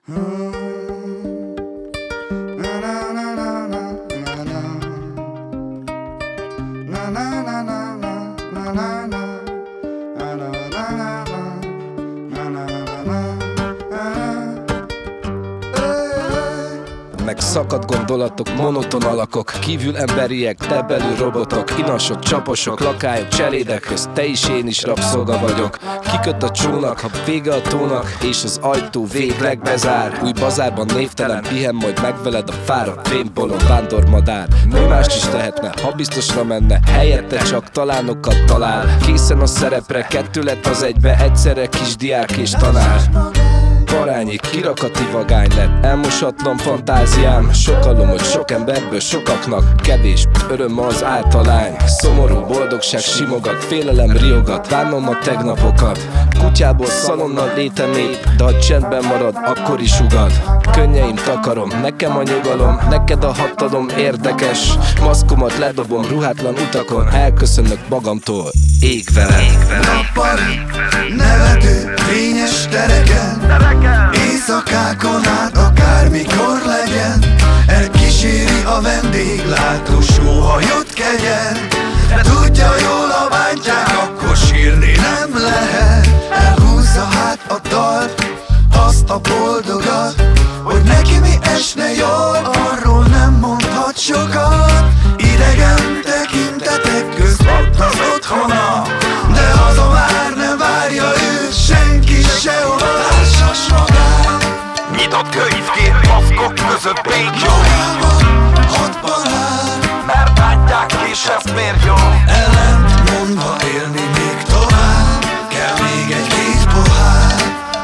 Meg szakadt gondolatok, monoton alakok, kívül emberiek, te belül robotok, inasok, csaposok, lakályok, cselédek közt, te is én is rabszolga vagyok. Kiköt a csónak, ha vége a tónak, és az ajtó végleg bezár. Új bazárban névtelen pihen, majd megveled a fáradt fémbolond vándormadár. Mi mást is tehetne, ha biztosra menne, helyette csak talánokat talál. Készen a szerepre, kettő lett az egybe, egyszerre kisdiák és tanár. Parányi, kirakati vagány lett, elmosatlan fantáziám. Sokalom, hogy sok emberből sokaknak kevés öröm az általány. Szomorú boldogság simogat, félelem riogat, bánom a tegnapokat. Kutyából szalonnal létem épp, de ha csendben marad, akkor is ugad. Könnyeim takarom, nekem a nyugalom, neked a hatalom érdekes. Maszkomat ledobom ruhátlan utakon, elköszönök magamtól, ég veled. Nappali, nevető, fényes tereken, éjszakákon át akármikor legyen, elkíséri a vendéglátó sóhajott kegyen. De tudja jól, ha bántják, akkor sírni nem lehet. Elhúzza hát a dalt, azt a boldogat, hogy neki mi esne jól, arról nem mondhat sokat. Idegen tekintetek közt ott az otthona, de haza már nem várja őt senki sehova. Társas magát, nyitott könyvként maszkok között békjó, hatban áll, mert bántják és ez miért jó. ellent mondva élni még tovább, kell még egy-két pohár.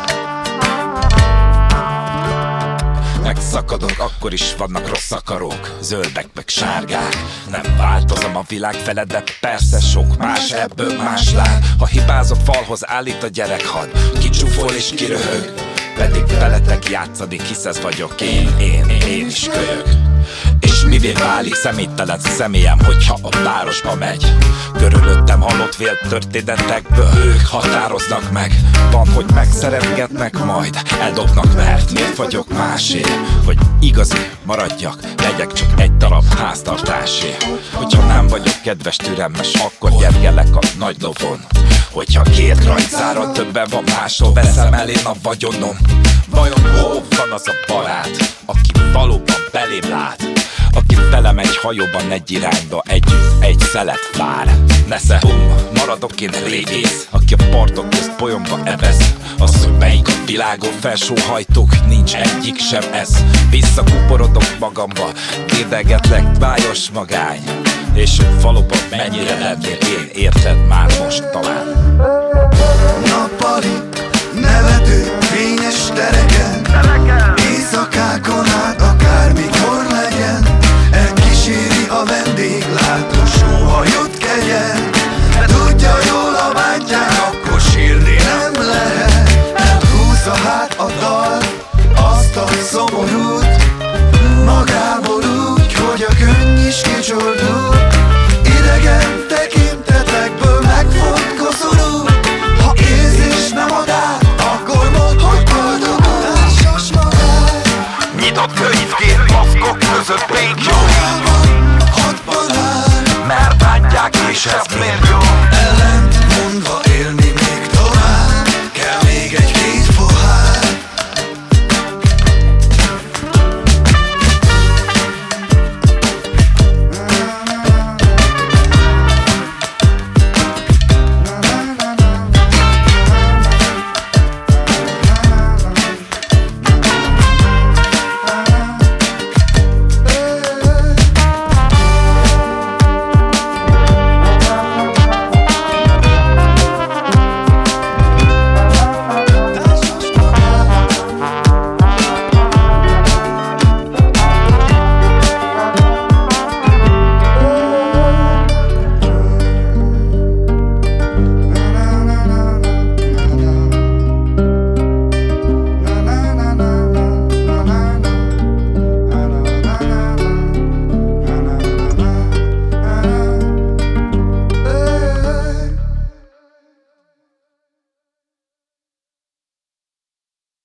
Megszakadok, akkor is vannak rossz akarók, zöldek meg sárgák. Nem változom a világ fele, de persze sok más ebből más lát. Ha hibáz a falhoz állít a gyerekhad, kicsúfol és kiröhög, pedig veletek játszani, hisz ez vagyok én is kölyök. És mivé válik személytelen személyem, hogyha a városba megy? Körülöttem halott vélt történetekből ők határoznak meg. Van, hogy megszeretgetnek, majd eldobnak, mert miért vagyok másé? Hogy igazi maradjak, legyek csak egy darab háztartásé. Hogyha nem vagyok kedves, türelmes, akkor gyergelek a nagy lovon. Hogyha két rajtszáron többen van máshol, veszem el én a vagyonom. Vajon hol van az a barát, aki valóban belém lát? Aki velem egy hajóban egy irányba, együtt egy szelet vár. Nesze maradok én régész, aki a partok közt bolyomba evez. Az, hogy melyik a világon felsóhajtók, nincs egyik sem ez. Visszakuporodok magamba, érdegetlek, bájos magány. És hogy valóban mennyire lennél én, érted már most talán. Nappali, nevető, fényes tereken, éjszakákon át akármikor legyen, elkíséri a vendéglátó sóhajott kegyen. De tudja jól, ha bántják, akkor sírni nem lehet. Elhúzza hát a dal,